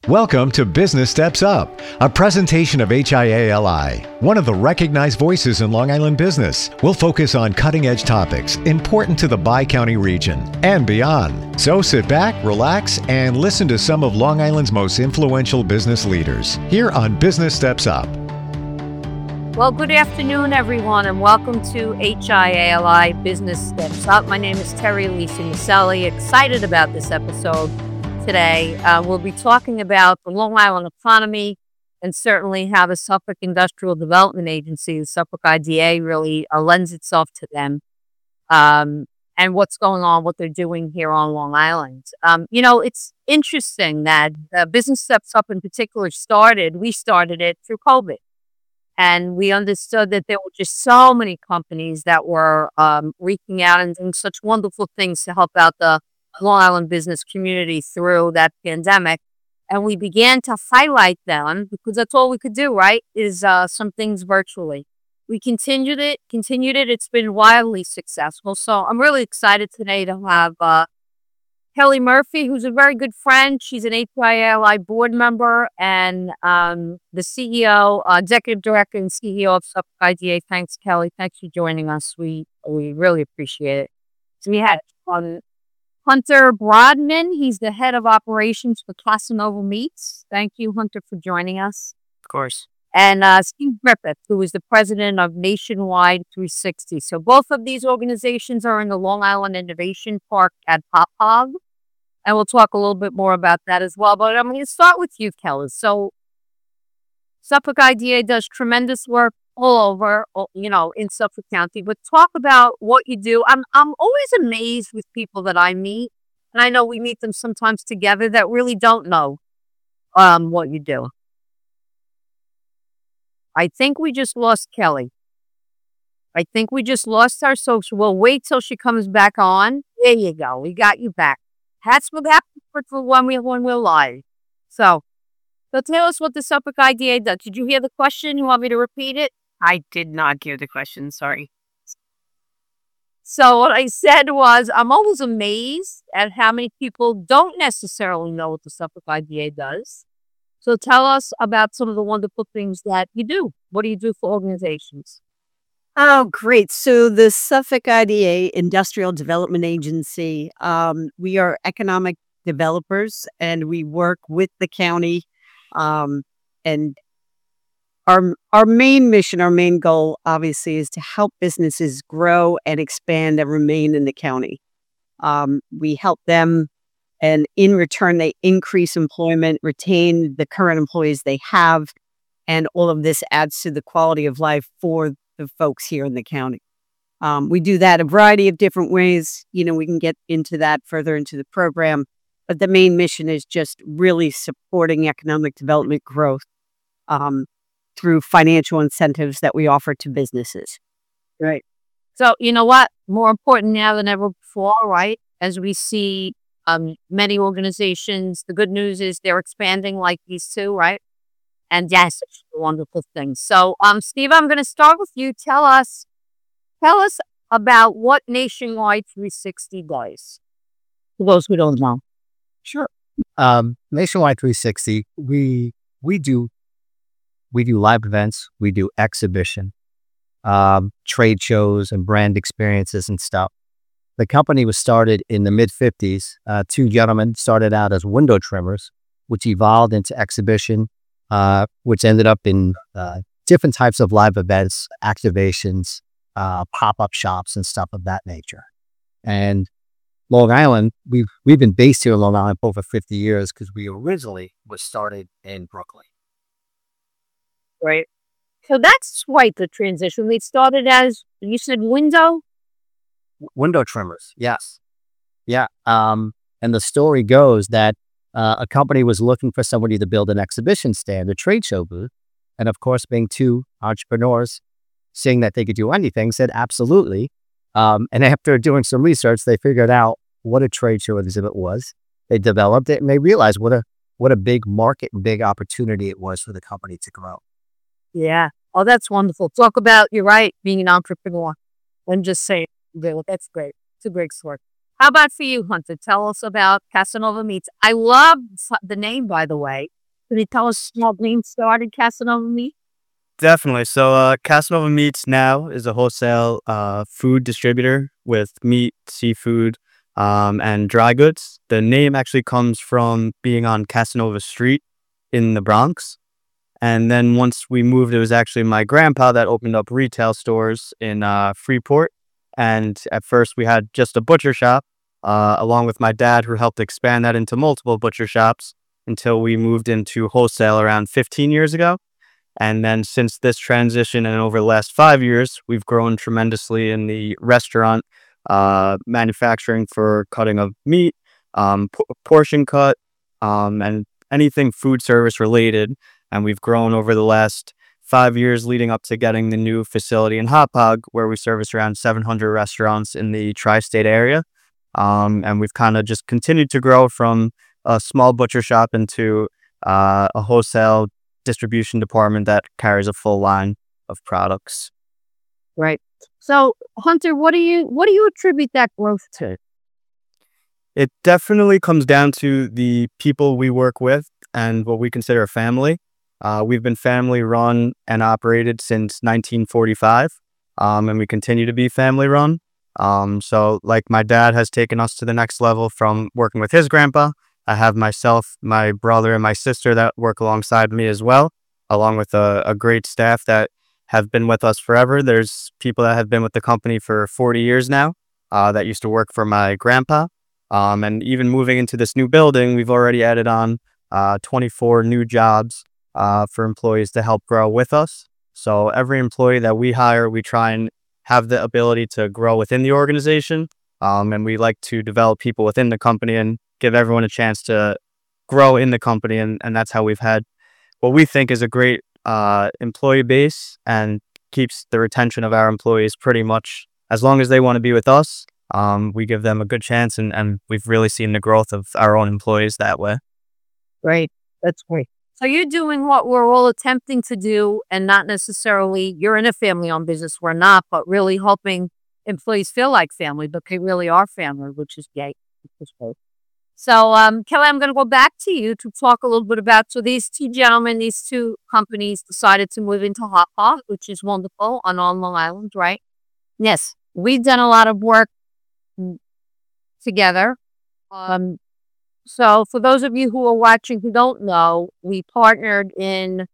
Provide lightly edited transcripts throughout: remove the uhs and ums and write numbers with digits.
Welcome to Business Steps Up, a presentation of HIALI, one of the recognized voices in Long Island business. We'll focus on cutting-edge topics important to the Bi-County region and beyond. So sit back, relax, and listen to some of Long Island's most influential business leaders here on Business Steps Up. Well, good afternoon, everyone, and welcome to HIALI Business Steps Up. My name is Terry Lisa Maselli. Excited about this episode. Today, we'll be talking about the Long Island economy and certainly how the Suffolk Industrial Development Agency, the Suffolk IDA, really lends itself to them and what's going on, what they're doing here on Long Island. It's interesting that Business Steps Up in particular we started it through COVID. And we understood that there were just so many companies that were reaching out and doing such wonderful things to help out the Long Island business community through that pandemic. And we began to highlight them because that's all we could do, right? Is some things virtually. We continued it. It's been wildly successful. So I'm really excited today to have Kelly Murphy, who's a very good friend. She's an HIALI board member and the CEO, executive director and CEO of Suffolk IDA. Thanks, Kelly. Thanks for joining us. We really appreciate it. So we had Hunter Brodman. He's the head of operations for Casanova Meats. Thank you, Hunter, for joining us. Of course. And Steve Griffith, who is the president of Nationwide 360. So both of these organizations are in the Long Island Innovation Park at Hauppauge. And we'll talk a little bit more about that as well. But I'm going to start with you, Kelly. So Suffolk IDA does tremendous work all over, in Suffolk County. But talk about what you do. I'm always amazed with people that I meet, and I know we meet them sometimes together, that really don't know what you do. I think we just lost Kelly. I think we just lost her, so we'll wait till she comes back on. There you go. We got you back. That's what happens for when we're live. So tell us what the Suffolk IDA does. Did you hear the question? You want me to repeat it? I did not hear the question. Sorry. So what I said was, I'm always amazed at how many people don't necessarily know what the Suffolk IDA does. So tell us about some of the wonderful things that you do. What do you do for organizations? Oh, great. So the Suffolk IDA, Industrial Development Agency, we are economic developers and we work with the county. And our main mission, our main goal, obviously, is to help businesses grow and expand and remain in the county. We help them, and in return, they increase employment, retain the current employees they have, and all of this adds to the quality of life for the folks here in the county. We do that a variety of different ways. We can get into that further into the program, but the main mission is just really supporting economic development growth through financial incentives that we offer to businesses. Right. So you know what? More important now than ever before, right? As we see many organizations, the good news is they're expanding like these two, right? And yes, it's a wonderful thing. So, Steve, I'm going to start with you. Tell us about what Nationwide 360 does. For those who don't know. Sure. Nationwide 360, we do live events, we do exhibition, trade shows and brand experiences and stuff. The company was started in the mid-50s. Two gentlemen started out as window trimmers, which evolved into exhibition, which ended up in different types of live events, activations, pop-up shops and stuff of that nature. And Long Island, we've been based here in Long Island for over 50 years because we originally was started in Brooklyn. Right. So that's quite the transition. They started as, you said, window trimmers. Yes. Yeah. And the story goes that a company was looking for somebody to build an exhibition stand, a trade show booth. And of course, being two entrepreneurs, seeing that they could do anything, said absolutely. And after doing some research, they figured out what a trade show exhibit was. They developed it and they realized what a big market and big opportunity it was for the company to grow. Yeah. Oh, that's wonderful. Talk about, you're right, being an entrepreneur. I'm just saying, that's great. It's a great story. How about for you, Hunter? Tell us about Casanova Meats. I love the name, by the way. Can you tell us how Green started Casanova Meats? Definitely. So, Casanova Meats now is a wholesale food distributor with meat, seafood, and dry goods. The name actually comes from being on Casanova Street in the Bronx. And then once we moved, it was actually my grandpa that opened up retail stores in Freeport. And at first, we had just a butcher shop, along with my dad, who helped expand that into multiple butcher shops until we moved into wholesale around 15 years ago. And then since this transition and over the last 5 years, we've grown tremendously in the restaurant manufacturing for cutting of meat, portion cut, and anything food service related. And we've grown over the last 5 years leading up to getting the new facility in Hauppauge, where we service around 700 restaurants in the tri-state area. And we've kind of just continued to grow from a small butcher shop into a wholesale distribution department that carries a full line of products. Right. So, Hunter, what do you attribute that growth to? It definitely comes down to the people we work with and what we consider a family. We've been family run and operated since 1945, and we continue to be family run. So like my dad has taken us to the next level from working with his grandpa. I have myself, my brother, and my sister that work alongside me as well, along with a great staff that have been with us forever. There's people that have been with the company for 40 years now that used to work for my grandpa. And even moving into this new building, we've already added on 24 new jobs for employees to help grow with us. So every employee that we hire, we try and have the ability to grow within the organization. And we like to develop people within the company and give everyone a chance to grow in the company. And that's how we've had what we think is a great employee base and keeps the retention of our employees pretty much as long as they want to be with us. We give them a good chance, and we've really seen the growth of our own employees that way. Great. That's great. So you're doing what we're all attempting to do, and not necessarily you're in a family-owned business. We're not, but really helping employees feel like family, but they really are family, which is great. So, Kelly, I'm going to go back to you to talk a little bit about, so these two gentlemen, these two companies decided to move into Hauppauge, which is wonderful, on Long Island, right? Yes, we've done a lot of work together. So for those of you who are watching who don't know, we partnered in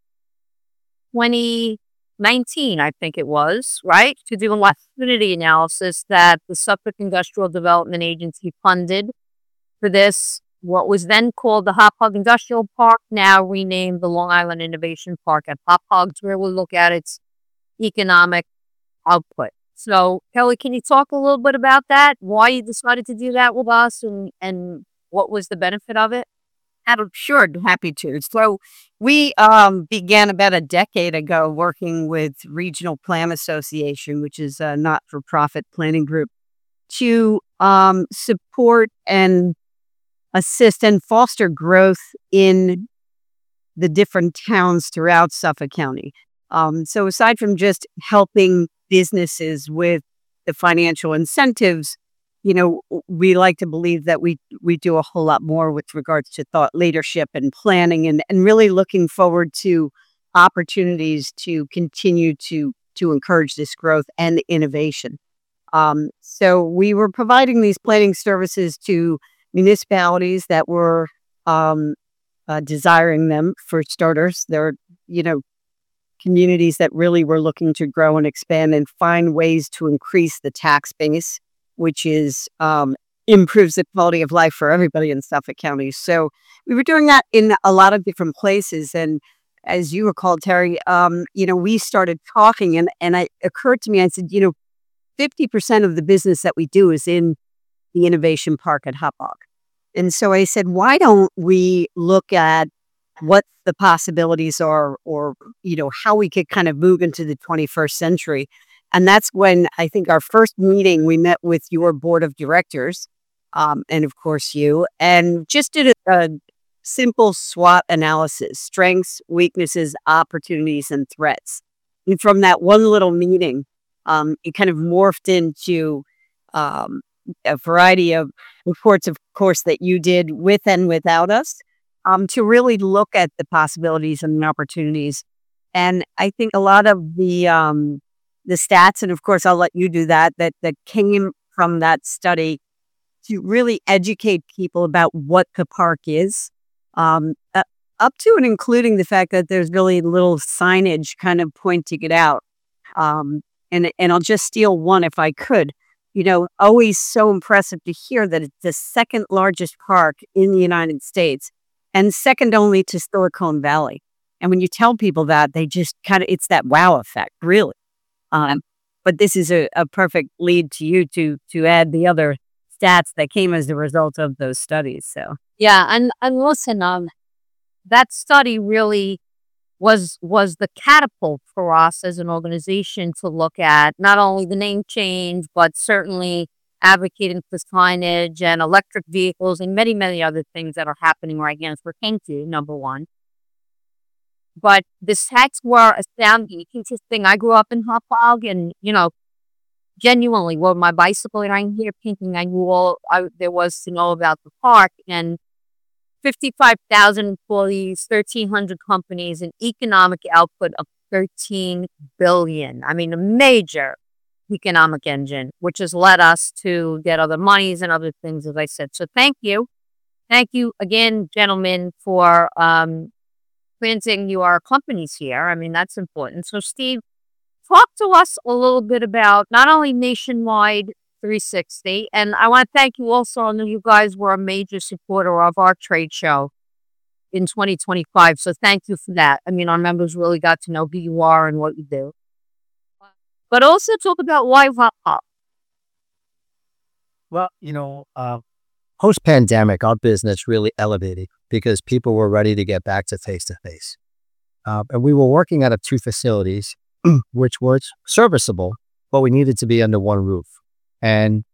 2019, I think it was, right? To do an opportunity analysis that the Suffolk Industrial Development Agency funded for this, what was then called the Hauppauge Industrial Park, now renamed the Long Island Innovation Park at Hauppauge, where we look at its economic output. So, Kelly, can you talk a little bit about that? Why you decided to do that with us, and what was the benefit of it? Sure, happy to. So we began about a decade ago working with Regional Plan Association, which is a not-for-profit planning group, to support and assist and foster growth in the different towns throughout Suffolk County. So aside from just helping businesses with the financial incentives, we like to believe that we do a whole lot more with regards to thought leadership and planning, and really looking forward to opportunities to continue to encourage this growth and innovation. So we were providing these planning services to municipalities that were desiring them. For starters, they're, communities that really were looking to grow and expand and find ways to increase the tax base, which is improves the quality of life for everybody in Suffolk County. So we were doing that in a lot of different places. And as you recall, Terry, we started talking, and it occurred to me, I said, 50% of the business that we do is in the Innovation Park at Hauppauge. And so I said, why don't we look at what the possibilities are, or, how we could kind of move into the 21st century. And that's when I think our first meeting, we met with your board of directors, and of course you, and just did a simple SWOT analysis: strengths, weaknesses, opportunities, and threats. And from that one little meeting, it kind of morphed into a variety of reports, of course, that you did with and without us, to really look at the possibilities and opportunities. And I think a lot of the stats, and of course, I'll let you do that came from that study to really educate people about what the park is, up to and including the fact that there's really little signage kind of pointing it out. And I'll just steal one if I could. Always so impressive to hear that it's the second largest park in the United States and second only to Silicon Valley. And when you tell people that, they just it's that wow effect, really. But this is a perfect lead to you to add the other stats that came as a result of those studies. So yeah, and listen, that study really was the catapult for us as an organization to look at not only the name change, but certainly advocating for signage and electric vehicles and many, many other things that are happening right now. So thank you, number one. But the stats were astounding. Interesting. I grew up in Hauppauge, and genuinely, with my bicycle and I'm here painting, I knew all there was to know about the park, and 55,000 employees, 1,300 companies, an economic output of $13 billion. I mean, a major economic engine, which has led us to get other monies and other things, as I said. So thank you. Thank you again, gentlemen, for planting your companies here. I mean, that's important. So Steve, talk to us a little bit about not only Nationwide 360, and I want to thank you also. I know you guys were a major supporter of our trade show in 2025, so thank you for that. I mean, our members really got to know who you are and what you do. But also talk about why Hauppauge. Well, post-pandemic, our business really elevated because people were ready to get back to face-to-face. And we were working out of two facilities, which was serviceable, but we needed to be under one roof. And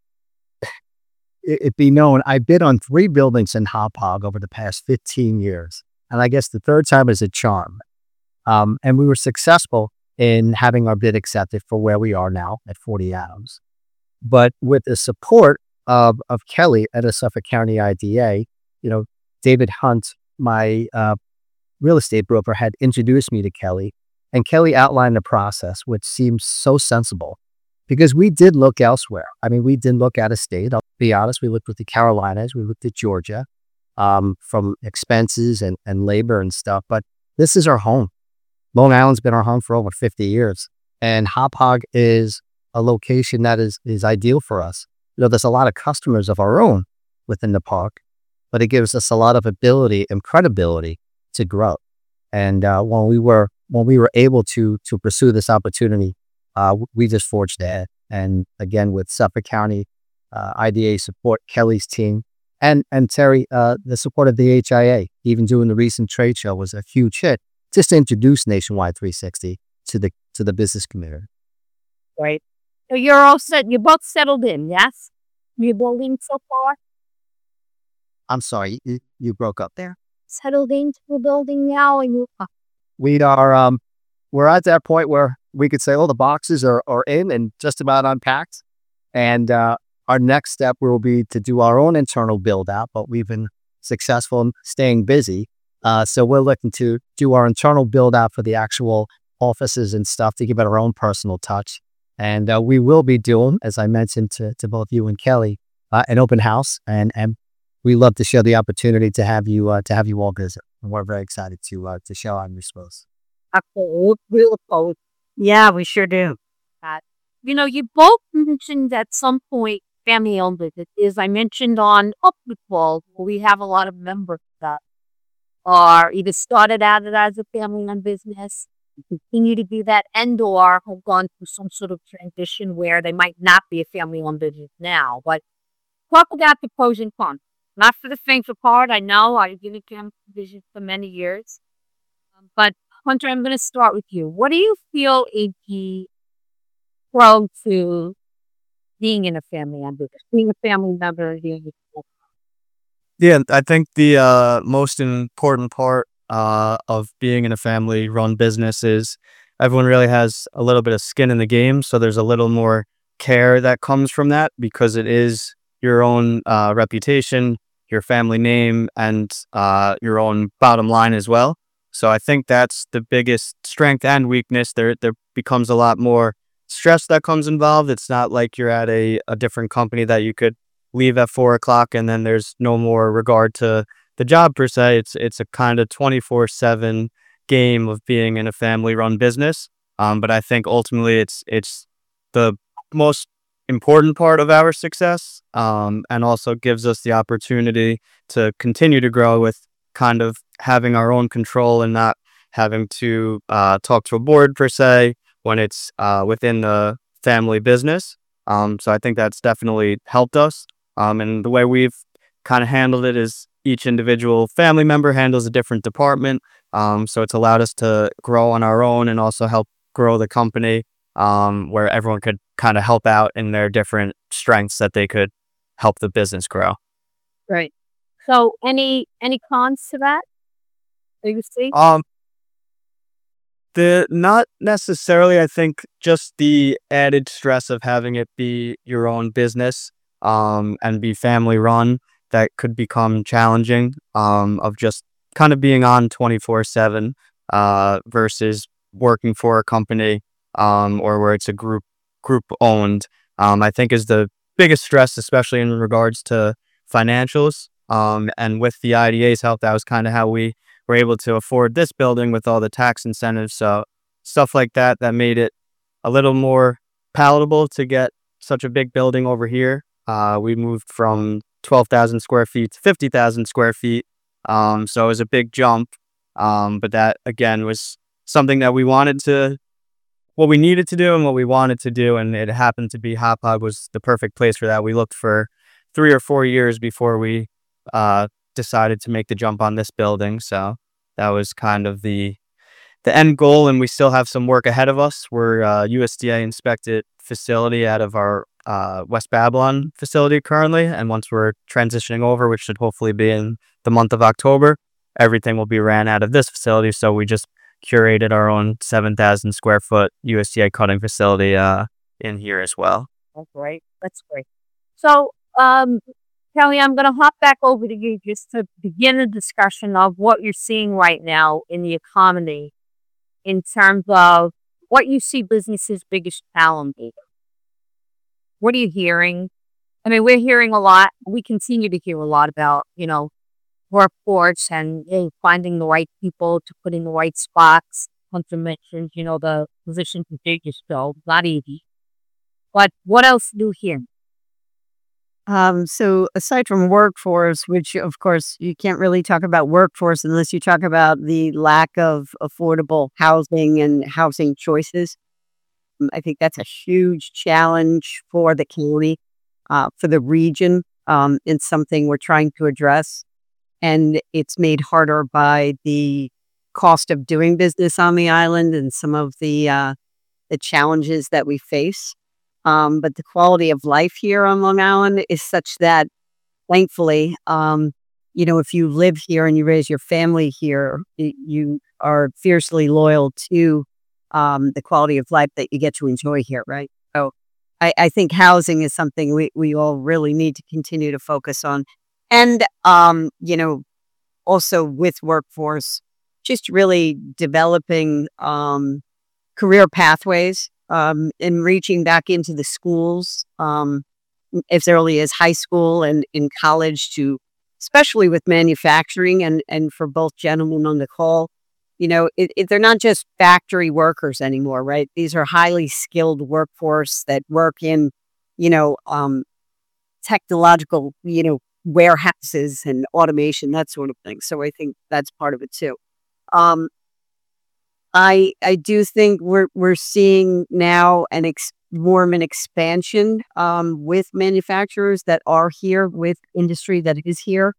it be known, I bid on 3 buildings in Hauppauge over the past 15 years. And I guess the third time is a charm. And we were successful in having our bid accepted for where we are now at 40 Adams. But with the support of Kelly at a Suffolk County IDA, David Hunt, my real estate broker, had introduced me to Kelly. And Kelly outlined the process, which seems so sensible. Because we did look elsewhere. I mean, we did look out of state. I'll be honest, we looked at the Carolinas, we looked at Georgia, from expenses and labor and stuff. But this is our home. Long Island's been our home for over 50 years. And Hauppauge is a location that is ideal for us. There's a lot of customers of our own within the park, but it gives us a lot of ability and credibility to grow. And when we were able to pursue this opportunity, we just forged ahead. And again, with Suffolk County IDA support, Kelly's team, and Terry, the support of the HIA, even doing the recent trade show, was a huge hit just to introduce Nationwide 360 to the business community. Right. So you're all set. You're both settled in, yes? You're building so far? I'm sorry, you broke up there. Settled into the building now, and we are. We're at that point where we could say, the boxes are in and just about unpacked. And our next step will be to do our own internal build out, but we've been successful in staying busy. So we're looking to do our internal build out for the actual offices and stuff to give it our own personal touch. And we will be doing, as I mentioned to both you and Kelly, an open house. And we love to share the opportunity to have you all visit. And we're very excited to show our new space. Yeah, we sure do. You both mentioned at some point family-owned businesses. I mentioned on Public Call, we have a lot of members that are either started out as a family-owned business, continue to be that, and/or have gone through some sort of transition where they might not be a family-owned business now. But talk about the pros and cons. Not for the faint of heart. I know I've been a family business for many years, but Hunter, I'm going to start with you. What do you feel is the pro to being in a family-owned business, being a family member? Yeah, I think the most important part of being in a family-run business is everyone really has a little bit of skin in the game. So there's a little more care that comes from that because it is your own reputation, your family name, and your own bottom line as well. So I think that's the biggest strength and weakness. There becomes a lot more stress that comes involved. It's not like you're at a different company that you could leave at 4 o'clock and then there's no more regard to the job per se. It's a kind of 24/7 game of being in a family-run business. But I think ultimately it's the most important part of our success, and also gives us the opportunity to continue to grow with kind of having our own control and not having to talk to a board per se when it's within the family business. So I think that's definitely helped us. And the way we've kind of handled it is each individual family member handles a different department. So it's allowed us to grow on our own and also help grow the company, where everyone could kind of help out in their different strengths that they could help the business grow. Right. So any cons to that you see? Not necessarily. I think just the added stress of having it be your own business, and be family run, that could become challenging, of just kind of being on 24/7, versus working for a company, or where it's a group owned, I think is the biggest stress, especially in regards to financials. And with the IDA's help, that was kind of how we were able to afford this building with all the tax incentives. So stuff like that made it a little more palatable to get such a big building over here. We moved from 12,000 square feet to 50,000 square feet. So it was a big jump. But that again was something that what we needed to do and what we wanted to do. And it happened to be Hauppauge was the perfect place for that. We looked for 3 or 4 years before we decided to make the jump on this building. So that was kind of the end goal, and we still have some work ahead of us. We're USDA inspected facility out of our West Babylon facility currently, and once we're transitioning over, which should hopefully be in the month of October, everything will be ran out of this facility. So we just curated our own 7,000 square foot USDA cutting facility in here as well. That's great. That's great. So, Kelly, I'm going to hop back over to you just to begin a discussion of what you're seeing right now in the economy in terms of what you see businesses' biggest challenges. What are you hearing? I mean, we're hearing a lot. We continue to hear a lot about, workforce and finding the right people to put in the right spots. Hunter mentioned, the positions that they just filled, not easy. But what else do you hear? So aside from workforce, which of course you can't really talk about workforce unless you talk about the lack of affordable housing and housing choices. I think that's a huge challenge for the county, for the region. It's something we're trying to address. And it's made harder by the cost of doing business on the island and some of the challenges that we face. But the quality of life here on Long Island is such that, thankfully, if you live here and you raise your family here, you are fiercely loyal to the quality of life that you get to enjoy here, right? So I think housing is something we all really need to continue to focus on. And, also with workforce, just really developing career pathways, and reaching back into the schools as early as high school and in college, to especially with manufacturing and for both gentlemen on the call, they're not just factory workers anymore, right? These are highly skilled workforce that work in, technological, warehouses and automation, that sort of thing. So I think that's part of it too. I do think we're seeing now more of an expansion with manufacturers that are here, with industry that is here.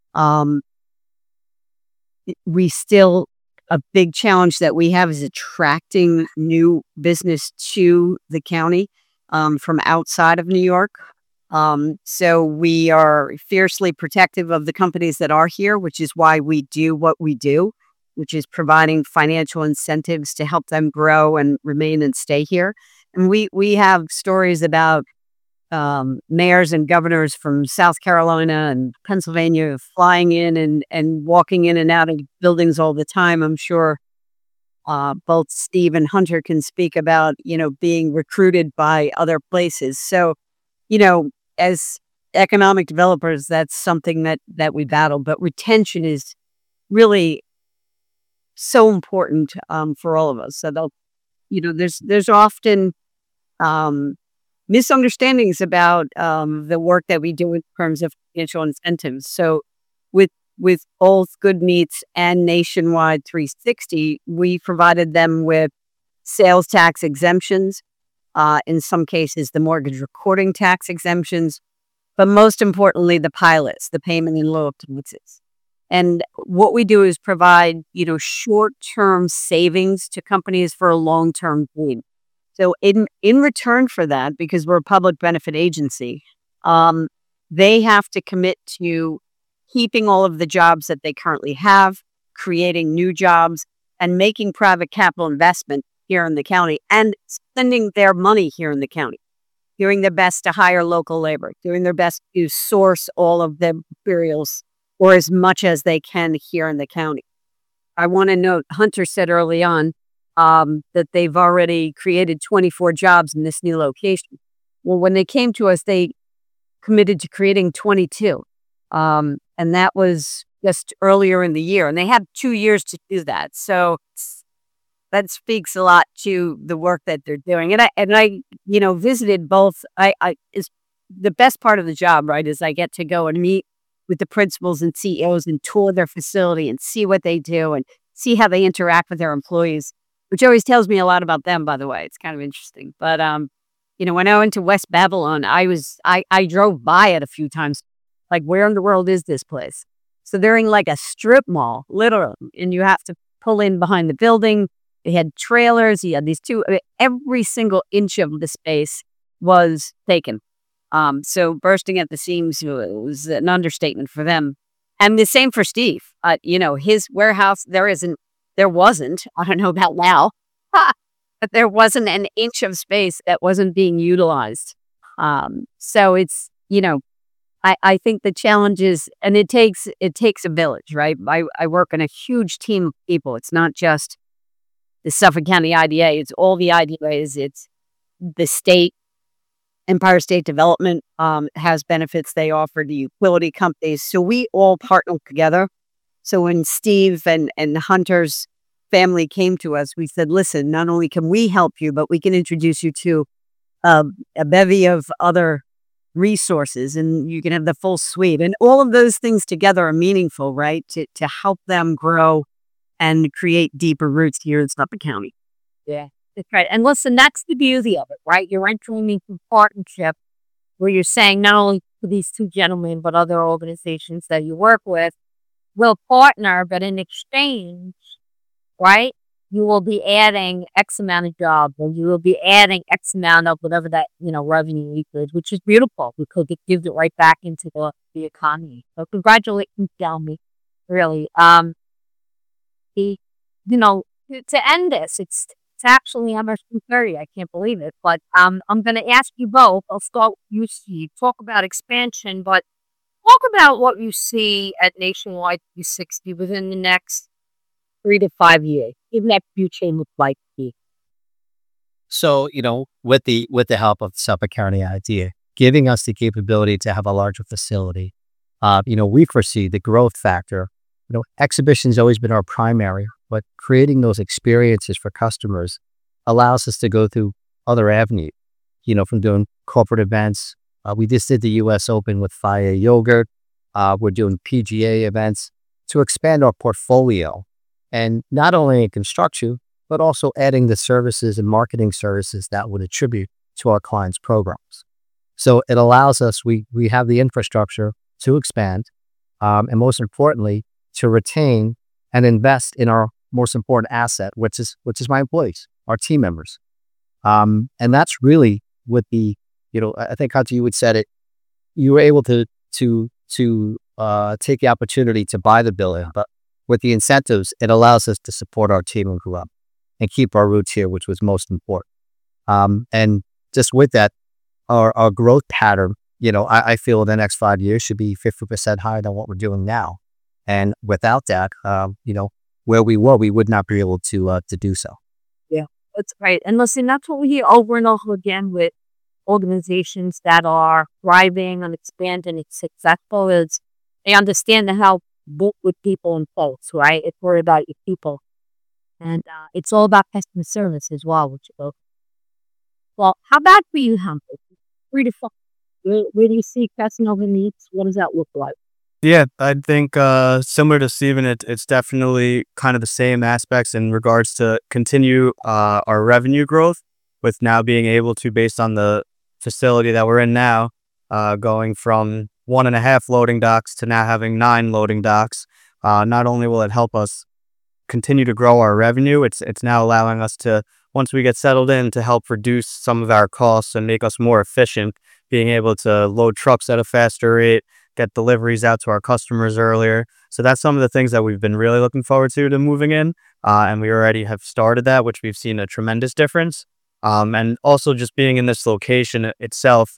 A big challenge that we have is attracting new business to the county from outside of New York. So we are fiercely protective of the companies that are here, which is why we do what we do, which is providing financial incentives to help them grow and remain and stay here. And we have stories about, mayors and governors from South Carolina and Pennsylvania flying in and walking in and out of buildings all the time. I'm sure both Steve and Hunter can speak about, being recruited by other places. So, as economic developers, that's something that we battle. But retention is really so important for all of us. So, there's often misunderstandings about the work that we do in terms of financial incentives. So with both Good Meats and Nationwide 360, we provided them with sales tax exemptions, in some cases the mortgage recording tax exemptions, but most importantly, the pilots, the payment in lieu of taxes. And what we do is provide, short-term savings to companies for a long-term gain. So in return for that, because we're a public benefit agency, they have to commit to keeping all of the jobs that they currently have, creating new jobs, and making private capital investment here in the county, and spending their money here in the county, doing their best to hire local labor, doing their best to source all of the materials or as much as they can here in the county. I want to note, Hunter said early on that they've already created 24 jobs in this new location. Well, when they came to us, they committed to creating 22. And that was just earlier in the year. And they had 2 years to do that. So that speaks a lot to the work that they're doing. And I visited both. Is the best part of the job, right, is I get to go and meet with the principals and CEOs and tour their facility and see what they do and see how they interact with their employees, which always tells me a lot about them, by the way. It's kind of interesting. But, when I went to West Babylon, I drove by it a few times. Like, where in the world is this place? So they're in like a strip mall, literally. And you have to pull in behind the building. They had trailers. You had these every single inch of the space was taken. So bursting at the seams was an understatement for them. And the same for Steve. His warehouse, there wasn't, I don't know about now, but there wasn't an inch of space that wasn't being utilized. So it's, I think the challenge is, and it takes a village, right? I work in a huge team of people. It's not just the Suffolk County IDA. It's all the IDAs. It's the state. Empire State Development has benefits they offer to utility companies. So we all partner together. So when Steve and Hunter's family came to us, we said, listen, not only can we help you, but we can introduce you to a bevy of other resources, and you can have the full suite. And all of those things together are meaningful, right? To help them grow and create deeper roots here in Suffolk County. Yeah, that's right. And listen, that's the beauty of it, right? You're entering into partnership where you're saying not only to these two gentlemen, but other organizations that you work with will partner, but in exchange, right, you will be adding X amount of jobs, or you will be adding X amount of whatever that, revenue equals, which is beautiful because it gives it right back into the economy. So congratulations, Delmy, really. To end this, it's actually almost 2:30. I can't believe it, but I'm going to ask you both. I'll start with you, Steve. Talk about expansion, but talk about what you see at Nationwide 360 within the next 3 to 5 years. Even that future looks like me. So, with the help of Suffolk County IDA, giving us the capability to have a larger facility, we foresee the growth factor. Exhibition's always been our primary, but creating those experiences for customers allows us to go through other avenues, from doing corporate events. We just did the U.S. Open with Faya Yogurt. We're doing PGA events to expand our portfolio. And not only in construction, but also adding the services and marketing services that would attribute to our clients' programs. So it allows us, we have the infrastructure to expand, and most importantly, to retain and invest in our most important asset, which is my employees, our team members. And that's really what I think, Hunter, you would said it, you were able to take the opportunity to buy the building, but with the incentives, it allows us to support our team and grow up and keep our roots here, which was most important. And just with that, our growth pattern, I feel the next 5 years should be 50% higher than what we're doing now. And without that, where we were, we would not be able to do so. Yeah, that's right. And listen, that's what we hear over and over again with organizations that are thriving and expanding and successful is they understand to help both with people and folks, right? It's more about your people. And it's all about customer service as well, which is well, how about for you, Humphrey? 3 to 5. Where do you see Casanova Meats? What does that look like? Yeah, I think similar to Steven, it's definitely kind of the same aspects in regards to continue our revenue growth with now being able to, based on the facility that we're in now, going from 1.5 loading docks to now having 9 loading docks. Not only will it help us continue to grow our revenue, it's now allowing us to, once we get settled in, to help reduce some of our costs and make us more efficient, being able to load trucks at a faster rate, get deliveries out to our customers earlier. So that's some of the things that we've been really looking forward to moving in. And we already have started that, which we've seen a tremendous difference. And also just being in this location itself,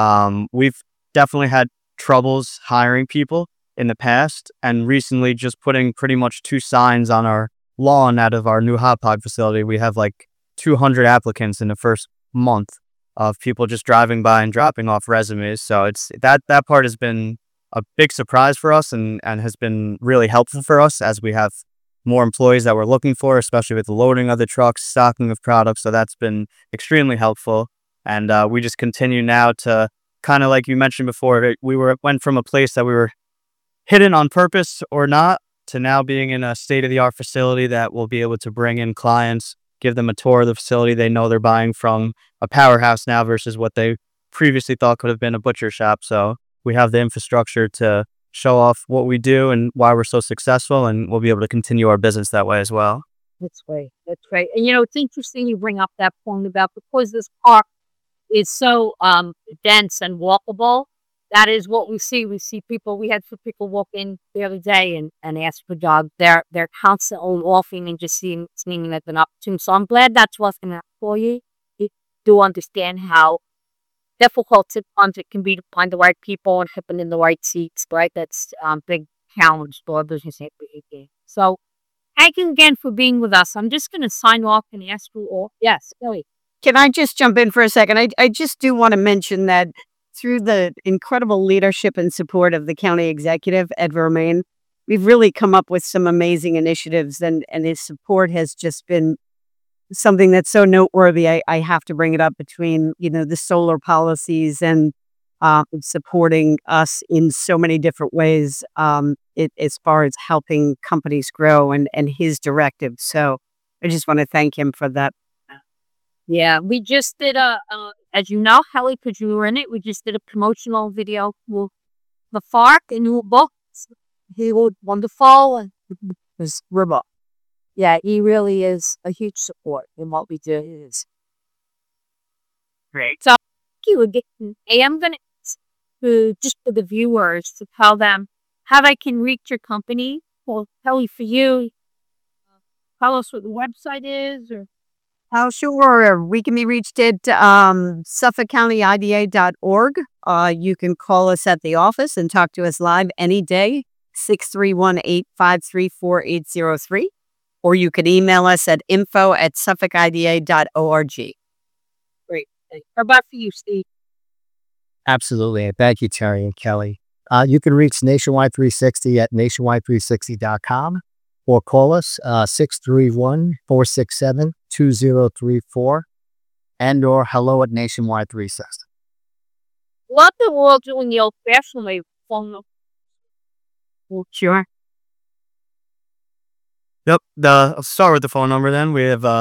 we've definitely had troubles hiring people in the past, and recently just putting pretty much 2 signs on our lawn out of our new hot pod facility. We have like 200 applicants in the first month of people just driving by and dropping off resumes. So it's that part has been a big surprise for us and has been really helpful for us as we have more employees that we're looking for, especially with the loading of the trucks, stocking of products. So that's been extremely helpful. And we just continue now to kind of, like you mentioned before, went from a place that we were hidden on purpose or not to now being in a state-of-the-art facility that will be able to bring in clients, give them a tour of the facility. They know they're buying from a powerhouse now versus what they previously thought could have been a butcher shop. So we have the infrastructure to show off what we do and why we're so successful, and we'll be able to continue our business that way as well. That's right. That's right. And it's interesting you bring up that point about, because this park is so dense and walkable. That is what we see. We see people. We had 2 people walk in the other day and ask for jobs. They're constantly offering and just seeing it as an opportunity. So I'm glad that's working out for you. You do understand how difficult sometimes it can be to find the right people and happen in the right seats, right? That's big challenge for our business. So thank you again for being with us. I'm just going to sign off and ask you all. Yes, Kelly. Can I just jump in for a second? I just do want to mention that through the incredible leadership and support of the county executive, Ed Vermain, we've really come up with some amazing initiatives, and his support has just been something that's so noteworthy. I have to bring it up between, the solar policies and supporting us in so many different ways as far as helping companies grow and his directive. So I just want to thank him for that. Yeah, we just did as you know, Kelly, because you were in it, we just did a promotional video for the Fark and new book. He was wonderful and was river. Yeah, he really is a huge support in what we do. Great. So thank you again. Hey, I'm going to, just for the viewers, to tell them how they can reach your company. Well, Kelly, for you, tell us what the website is or... Oh, sure. We can be reached at SuffolkCountyIDA.org. You can call us at the office and talk to us live any day, 631-853-4803. Or you could email us at info@SuffolkIDA.org. Great. How about for you, Steve? Absolutely. And thank you, Terry and Kelly. You can reach Nationwide 360 at nationwide360.com. or call us 631-467-2034 and or hello@nationwide360. Love the world doing the old-fashioned way phone number. Well, sure. Yep. I'll start with the phone number then. We have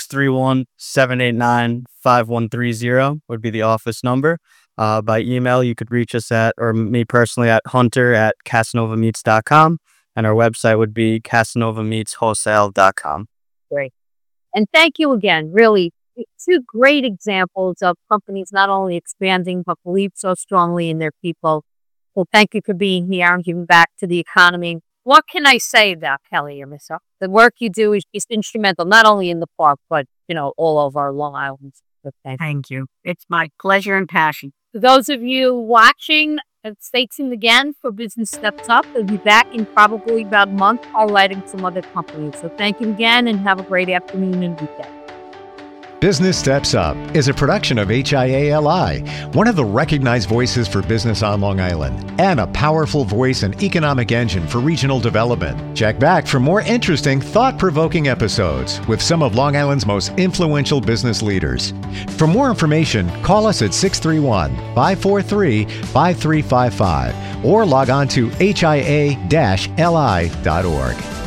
631-789-5130 would be the office number. By email, you could reach us at, or me personally, at hunter@casanovameats.com. And our website would be casanovameatswholesale.com. Great. And thank you again. Really, 2 great examples of companies not only expanding, but believe so strongly in their people. Well, thank you for being here and giving back to the economy. What can I say about Kelly or myself? The work you do is just instrumental, not only in the park, but, all over our Long Island. Okay. Thank you. It's my pleasure and passion. For those of you watching, stay tuned again for Business Steps Up. We'll be back in probably about a month highlighting some other companies. So thank you again and have a great afternoon and weekend. Business Steps Up is a production of HIALI, one of the recognized voices for business on Long Island, and a powerful voice and economic engine for regional development. Check back for more interesting, thought-provoking episodes with some of Long Island's most influential business leaders. For more information, call us at 631-543-5355 or log on to HIA-LI.org.